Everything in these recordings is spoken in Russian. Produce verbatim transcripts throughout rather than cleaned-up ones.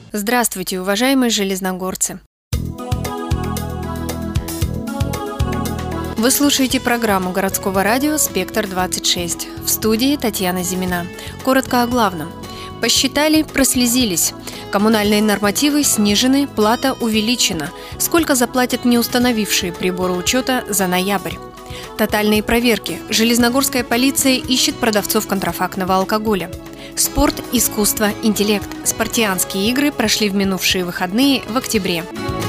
Здравствуйте, уважаемые железногорцы! Вы слушаете программу городского радио «Спектр-двадцать шесть». В студии Татьяна Зимина. Коротко о главном. Посчитали, прослезились. Коммунальные нормативы снижены, плата увеличена. Сколько заплатят не установившие приборы учета за ноябрь? Тотальные проверки. Железногорская полиция ищет продавцов контрафактного алкоголя. Спорт, искусство, интеллект. Спартианские игры прошли в минувшие выходные в октябре.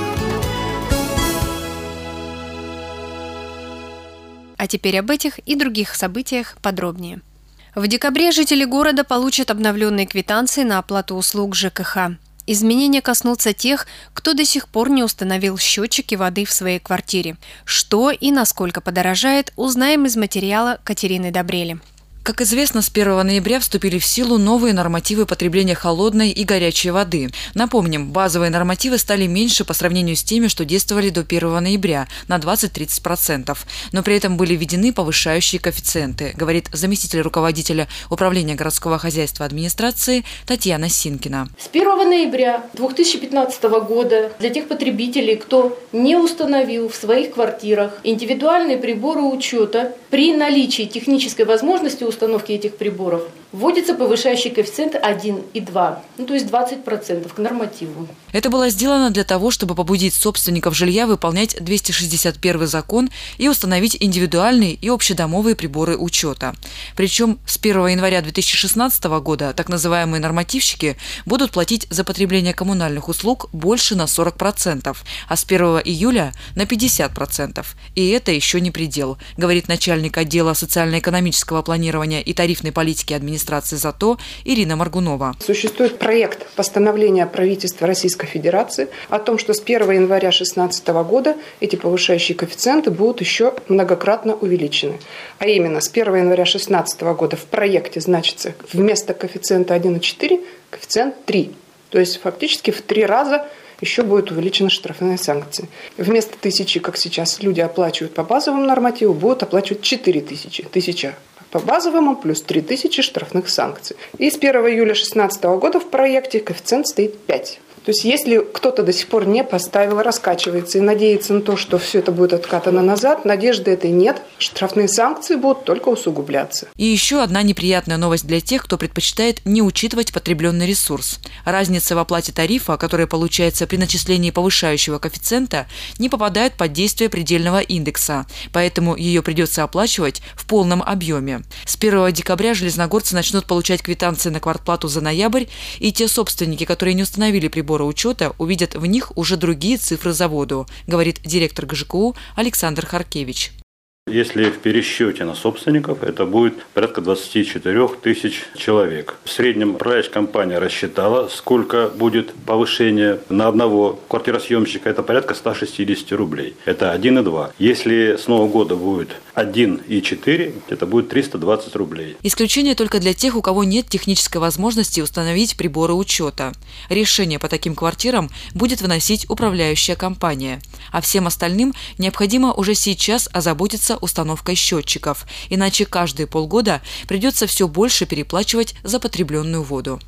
А теперь об этих и других событиях подробнее. В декабре жители города получат обновленные квитанции на оплату услуг ЖКХ. Изменения коснутся тех, кто до сих пор не установил счетчики воды в своей квартире. Что и насколько подорожает, узнаем из материала Катерины Добрели. Как известно, с первого ноября вступили в силу новые нормативы потребления холодной и горячей воды. Напомним, базовые нормативы стали меньше по сравнению с теми, что действовали до первого ноября, на двадцать-тридцать процентов. Но при этом были введены повышающие коэффициенты, говорит заместитель руководителя Управления городского хозяйства администрации Татьяна Синкина. С первого ноября две тысячи пятнадцатого года для тех потребителей, кто не установил в своих квартирах индивидуальные приборы учета, при наличии технической возможности установки этих приборов вводится повышающий коэффициент один и два, ну, то есть двадцать процентов к нормативу. Это было сделано для того, чтобы побудить собственников жилья выполнять двести шестьдесят первый закон и установить индивидуальные и общедомовые приборы учета. Причем с первого января две тысячи шестнадцатого года так называемые нормативщики будут платить за потребление коммунальных услуг больше на сорок процентов, а с первого июля на пятьдесят процентов. И это еще не предел, говорит начальник отдела социально-экономического планирования и тарифной политики администрации ЗАТО Ирина Моргунова. Существует проект постановления правительства Российской Федерации о том, что с первого января две тысячи шестнадцатого года эти повышающие коэффициенты будут еще многократно увеличены. А именно, с первого января две тысячи шестнадцатого года в проекте значится вместо коэффициента один и четыре коэффициент три. То есть фактически в три раза еще будут увеличены штрафные санкции. Вместо тысячи, как сейчас люди оплачивают по базовому нормативу, будут оплачивать четыре тысячи. Тысяча по базовому плюс три тысячи штрафных санкций. И с первого июля две тысячи шестнадцатого года в проекте коэффициент стоит пять. То есть если кто-то до сих пор не поставил, раскачивается и надеется на то, что все это будет откатано назад, надежды этой нет. Штрафные санкции будут только усугубляться. И еще одна неприятная новость для тех, кто предпочитает не учитывать потребленный ресурс. Разница в оплате тарифа, которая получается при начислении повышающего коэффициента, не попадает под действие предельного индекса, поэтому ее придется оплачивать в полном объеме. С первого декабря железногорцы начнут получать квитанции на квартплату за ноябрь, и те собственники, которые не установили приборы учета, увидят в них уже другие цифры заводу, говорит директор ГЖКУ Александр Харкевич. Если в пересчете на собственников, это будет порядка двадцать четыре тысяч человек. В среднем управляющая компания рассчитала, сколько будет повышение на одного квартиросъемщика. Это порядка сто шестьдесят рублей. Это один и два. Если с Нового года будет один и четыре, это будет триста двадцать рублей. Исключение только для тех, у кого нет технической возможности установить приборы учета. Решение по таким квартирам будет выносить управляющая компания. А всем остальным необходимо уже сейчас озаботиться установкой счетчиков, иначе каждые полгода придется все больше переплачивать за потребленную воду.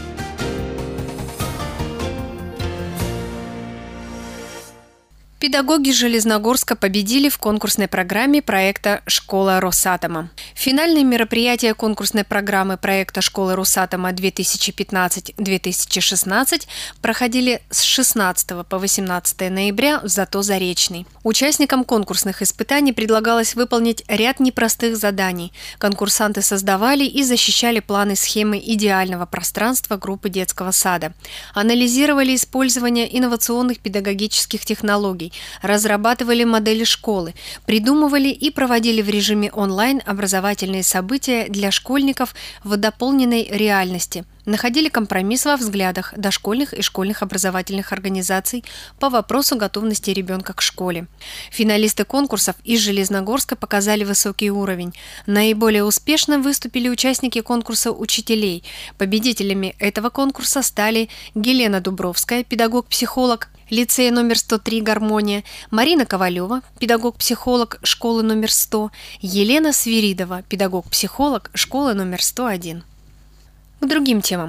Педагоги Железногорска победили в конкурсной программе проекта «Школа Росатома». Финальные мероприятия конкурсной программы проекта «Школа Росатома две тысячи пятнадцать - две тысячи шестнадцать» проходили с шестнадцатого по восемнадцатое ноября в ЗАТО «Заречный». Участникам конкурсных испытаний предлагалось выполнить ряд непростых заданий. Конкурсанты создавали и защищали планы схемы идеального пространства группы детского сада, анализировали использование инновационных педагогических технологий, разрабатывали модели школы, придумывали и проводили в режиме онлайн образовательные события для школьников в дополненной реальности, находили компромисс во взглядах дошкольных и школьных образовательных организаций по вопросу готовности ребенка к школе. Финалисты конкурсов из Железногорска показали высокий уровень. Наиболее успешно выступили участники конкурса учителей. Победителями этого конкурса стали Елена Дубровская, педагог-психолог лицея номер сто три «Гармония», Марина Ковалева, педагог-психолог школы номер сто, Елена Свиридова, педагог-психолог школы номер сто один. К другим темам.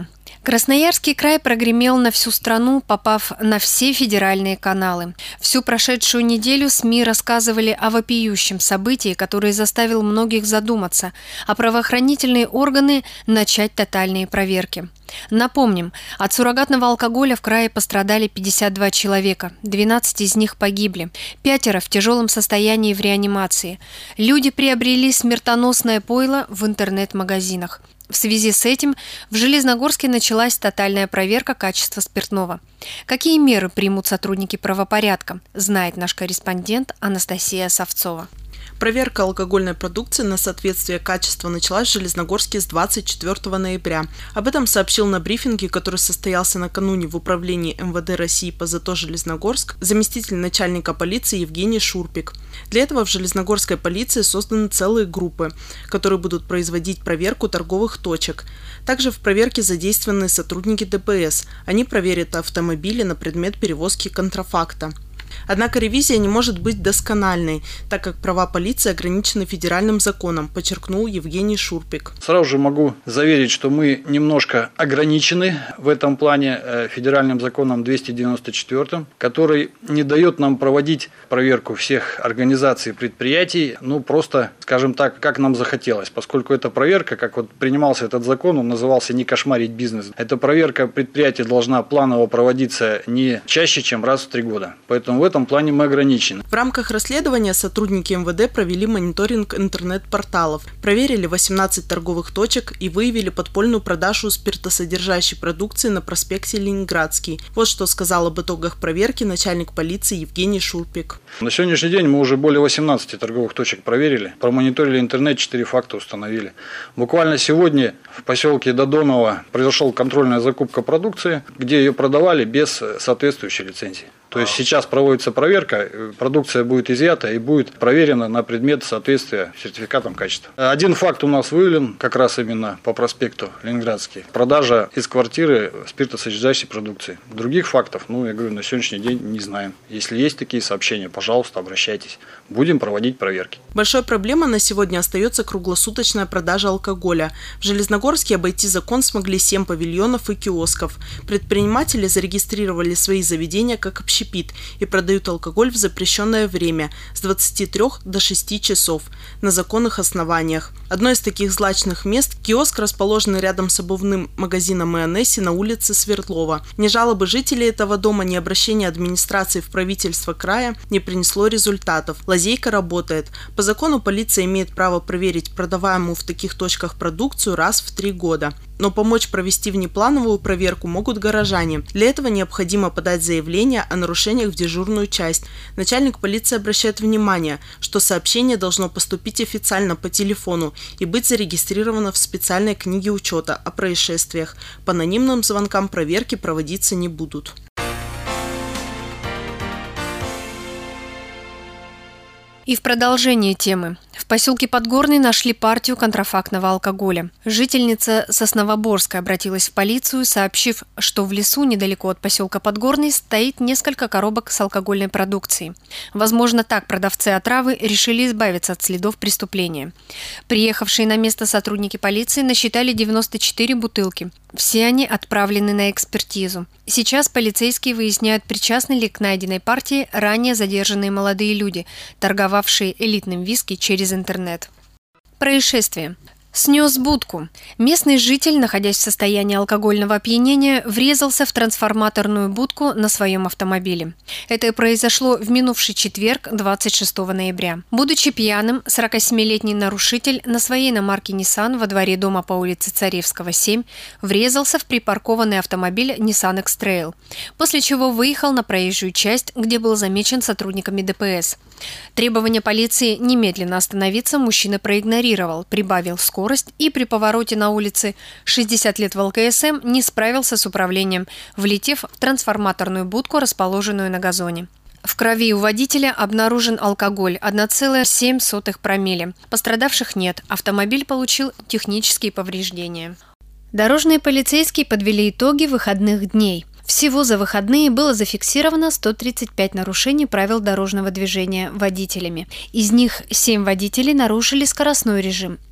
Красноярский край прогремел на всю страну, попав на все федеральные каналы. Всю прошедшую неделю СМИ рассказывали о вопиющем событии, которое заставило многих задуматься, а правоохранительные органы начать тотальные проверки. Напомним, от суррогатного алкоголя в крае пострадали пятьдесят два человека, двенадцать из них погибли, пятеро в тяжелом состоянии в реанимации. Люди приобрели смертоносное пойло в интернет-магазинах. В связи с этим в Железногорске началась тотальная проверка качества спиртного. Какие меры примут сотрудники правопорядка, знает наш корреспондент Анастасия Савцова. Проверка алкогольной продукции на соответствие качества началась в Железногорске с двадцать четвёртого ноября. Об этом сообщил на брифинге, который состоялся накануне в управлении эм вэ дэ России по ЗАТО Железногорск, заместитель начальника полиции Евгений Шурпик. Для этого в Железногорской полиции созданы целые группы, которые будут производить проверку торговых точек. Также в проверке задействованы сотрудники дэ пэ эс. Они проверят автомобили на предмет перевозки контрафакта. Однако ревизия не может быть доскональной, так как права полиции ограничены федеральным законом, подчеркнул Евгений Шурпик. Сразу же могу заверить, что мы немножко ограничены в этом плане федеральным законом двести девяносто четыре, который не дает нам проводить проверку всех организаций и предприятий, ну просто, скажем так, как нам захотелось, поскольку эта проверка, как вот принимался этот закон, он назывался «Не кошмарить бизнес». Эта проверка предприятия должна планово проводиться не чаще, чем раз в три года. Поэтому в этом плане мы ограничены. В рамках расследования сотрудники эм вэ дэ провели мониторинг интернет-порталов, проверили восемнадцать торговых точек и выявили подпольную продажу спиртосодержащей продукции на проспекте Ленинградский. Вот что сказал об итогах проверки начальник полиции Евгений Шурпик. На сегодняшний день мы уже более восемнадцати торговых точек проверили, промониторили интернет, четыре факта установили. Буквально сегодня в поселке Додоново произошла контрольная закупка продукции, где ее продавали без соответствующей лицензии. То есть сейчас проводится проверка, продукция будет изъята и будет проверена на предмет соответствия сертификатам качества. Один факт у нас выявлен, как раз именно по проспекту Ленинградский. Продажа из квартиры спиртосодержащей продукции. Других фактов, ну, я говорю, на сегодняшний день не знаем. Если есть такие сообщения, пожалуйста, обращайтесь. Будем проводить проверки. Большой проблемой на сегодня остается круглосуточная продажа алкоголя. В Железногорске обойти закон смогли семь павильонов и киосков. Предприниматели зарегистрировали свои заведения как общепит и продают алкоголь в запрещенное время с двадцати трёх до шести часов на законных основаниях. Одно из таких злачных мест – киоск, расположенный рядом с обувным магазином Ионесси на улице Свердлова. Ни жалобы жителей этого дома, ни обращения администрации в правительство края не принесло результатов. Лазейка работает. По закону полиция имеет право проверить продаваемую в таких точках продукцию раз в три года. Но помочь провести внеплановую проверку могут горожане. Для этого необходимо подать заявление о нарушениях в дежурную часть. Начальник полиции обращает внимание, что сообщение должно поступить официально по телефону и быть зарегистрировано в специальной книге учета о происшествиях. По анонимным звонкам проверки проводиться не будут. И в продолжение темы. В поселке Подгорный нашли партию контрафактного алкоголя. Жительница Сосновоборска обратилась в полицию, сообщив, что в лесу недалеко от поселка Подгорный стоит несколько коробок с алкогольной продукцией. Возможно, так продавцы отравы решили избавиться от следов преступления. Приехавшие на место сотрудники полиции насчитали девяносто четыре бутылки. Все они отправлены на экспертизу. Сейчас полицейские выясняют, причастны ли к найденной партии ранее задержанные молодые люди, торговавшие элитным виски через интернет. Происшествие. Снес будку. Местный житель, находясь в состоянии алкогольного опьянения, врезался в трансформаторную будку на своем автомобиле. Это произошло в минувший четверг, двадцать шестого ноября. Будучи пьяным, сорокасемилетний нарушитель на своей иномарке Nissan во дворе дома по улице Царевского, семь, врезался в припаркованный автомобиль Nissan X-Trail, после чего выехал на проезжую часть, где был замечен сотрудниками дэ пэ эс. Требования полиции немедленно остановиться мужчина проигнорировал, прибавил скорость и при повороте на улице шестьдесят лет в эл ка эс эм не справился с управлением, влетев в трансформаторную будку, расположенную на газоне. В крови у водителя обнаружен алкоголь одна целая семь сотых промилле. Пострадавших нет, автомобиль получил технические повреждения. Дорожные полицейские подвели итоги выходных дней. Всего за выходные было зафиксировано сто тридцать пять нарушений правил дорожного движения водителями. Из них семь водителей нарушили скоростной режим.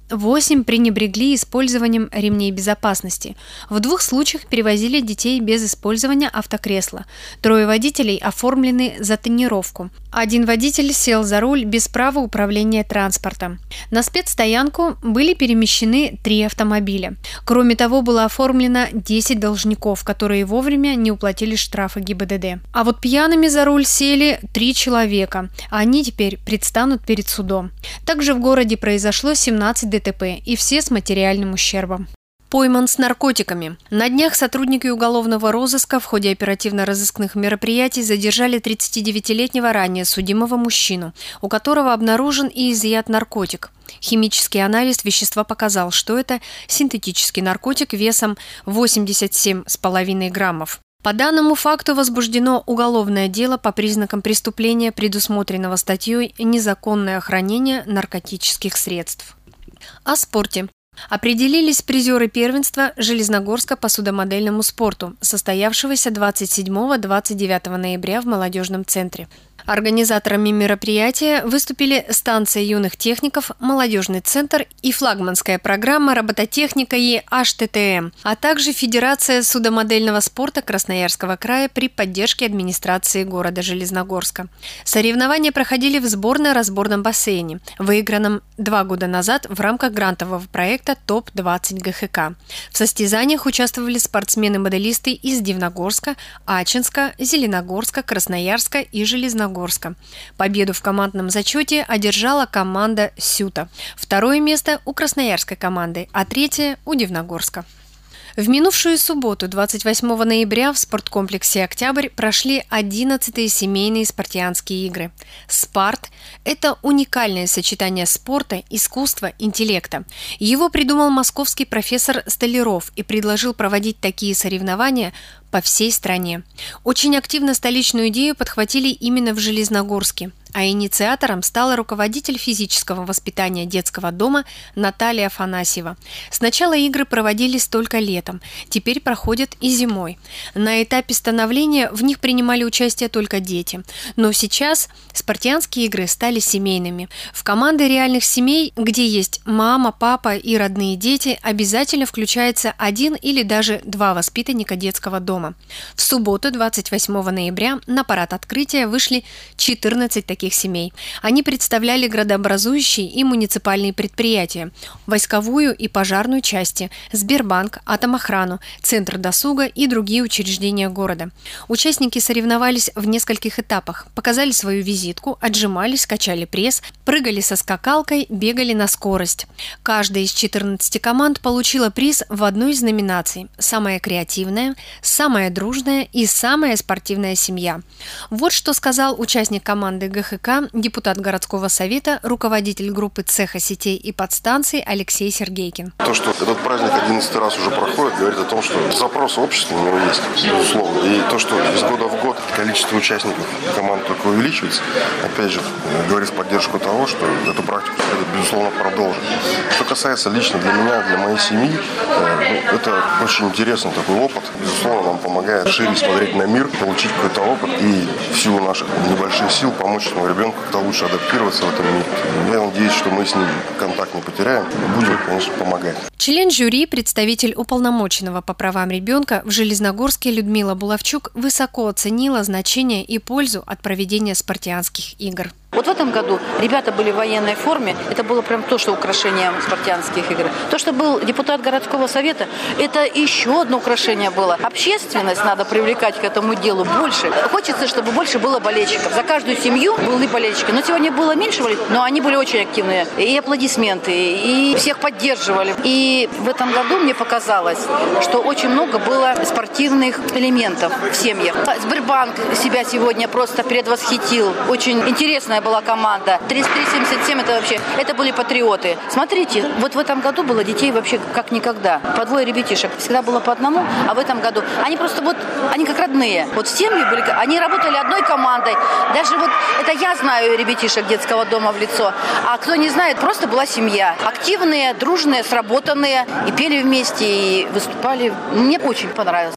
восемь пренебрегли использованием ремней безопасности. В двух случаях перевозили детей без использования автокресла. Трое водителей оформлены за тонировку. Один водитель сел за руль без права управления транспортом. На спецстоянку были перемещены три автомобиля. Кроме того, было оформлено десять должников, которые вовремя не уплатили штрафы ГИБДД. А вот пьяными за руль сели три человека. Они теперь предстанут перед судом. Также в городе произошло семнадцать ДТП, и все с материальным ущербом. Пойман с наркотиками. На днях сотрудники уголовного розыска в ходе оперативно-розыскных мероприятий задержали тридцатидевятилетнего ранее судимого мужчину, у которого обнаружен и изъят наркотик. Химический анализ вещества показал, что это синтетический наркотик весом восемьдесят семь и пять граммов. По данному факту возбуждено уголовное дело по признакам преступления, предусмотренного статьей «Незаконное хранение наркотических средств». О спорте. Определились призеры первенства Железногорска по судомодельному спорту, состоявшегося двадцать седьмого — двадцать девятого ноября в молодежном центре. Организаторами мероприятия выступили станция юных техников, молодежный центр и флагманская программа робототехника и эйч тэ тэ эм, а также Федерация судомодельного спорта Красноярского края при поддержке администрации города Железногорска. Соревнования проходили в сборно-разборном бассейне, выигранном два года назад в рамках грантового проекта топ двадцать гэ ха ка. В состязаниях участвовали спортсмены-моделисты из Дивногорска, Ачинска, Зеленогорска, Красноярска и Железногорска. Победу в командном зачете одержала команда Сюта. Второе место у красноярской команды, а третье у Дивногорска. В минувшую субботу, двадцать восьмого ноября, в спорткомплексе «Октябрь» прошли одиннадцатые семейные спартианские игры. «Спарт» – это уникальное сочетание спорта, искусства, интеллекта. Его придумал московский профессор Столяров и предложил проводить такие соревнования по всей стране. Очень активно столичную идею подхватили именно в Железногорске, а инициатором стала руководитель физического воспитания детского дома Наталья Афанасьева. Сначала игры проводились только летом, теперь проходят и зимой. На этапе становления в них принимали участие только дети. Но сейчас спартианские игры стали семейными. В команды реальных семей, где есть мама, папа и родные дети, обязательно включается один или даже два воспитанника детского дома. В субботу, двадцать восьмого ноября, на парад открытия вышли четырнадцать таких семей. Они представляли градообразующие и муниципальные предприятия, войсковую и пожарную части, Сбербанк, Атомохрану, Центр досуга и другие учреждения города. Участники соревновались в нескольких этапах, показали свою визитку, отжимались, качали пресс, прыгали со скакалкой, бегали на скорость. Каждая из четырнадцати команд получила приз в одной из номинаций – «Самая креативная», «Самая дружная» и «Самая спортивная семья». Вот что сказал участник команды гэ ха ка, депутат городского совета, руководитель группы цеха сетей и подстанций Алексей Сергейкин. То, что этот праздник одиннадцатый раз уже проходит, говорит о том, что запрос общества на него есть, безусловно. И то, что из года в год количество участников команд только увеличивается, опять же, говорит в поддержку того, что эту практику следует, безусловно, продолжить. Что касается лично для меня, для моей семьи, это очень интересный такой опыт. Безусловно, нам помогает шире смотреть на мир, получить какой-то опыт и в силу наших небольших сил помочь этому ребенку как-то лучше адаптироваться в этом мире. Я надеюсь, что мы с ним контакт не потеряем и будем, конечно, помогать. Член жюри, представитель уполномоченного по правам ребенка в Железногорске Людмила Булавчук высоко оценила значение и пользу от проведения спартианских игр. Вот в этом году ребята были в военной форме. Это было прям то, что украшение спартианских игр. То, что был депутат городского совета, это еще одно украшение было. Общественность надо привлекать к этому делу больше. Хочется, чтобы больше было болельщиков. За каждую семью были болельщики. Но сегодня было меньше болельщиков, но они были очень активные. И аплодисменты, и всех поддерживали. И в этом году мне показалось, что очень много было спортивных элементов в семьях. Сбербанк себя сегодня просто предвосхитил. Очень интересная была команда. тридцать три семьдесят семь это вообще, это были патриоты. Смотрите, вот в этом году было детей вообще как никогда. По двое ребятишек. Всегда было по одному, а в этом году они просто вот, они как родные. Вот семьи были, они работали одной командой. Даже вот, это я знаю ребятишек детского дома в лицо. А кто не знает, просто была семья. Активные, дружные, сработанные. И пели вместе, и выступали. Мне очень понравилось.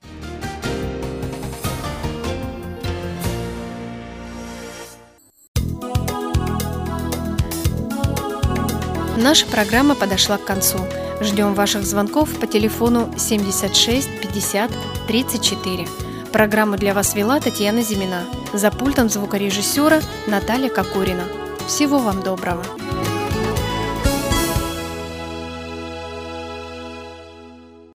Наша программа подошла к концу. Ждем ваших звонков по телефону семьдесят шесть пятьдесят тридцать четыре. Программу для вас вела Татьяна Зимина. За пультом звукорежиссера Наталья Кокорина. Всего вам доброго.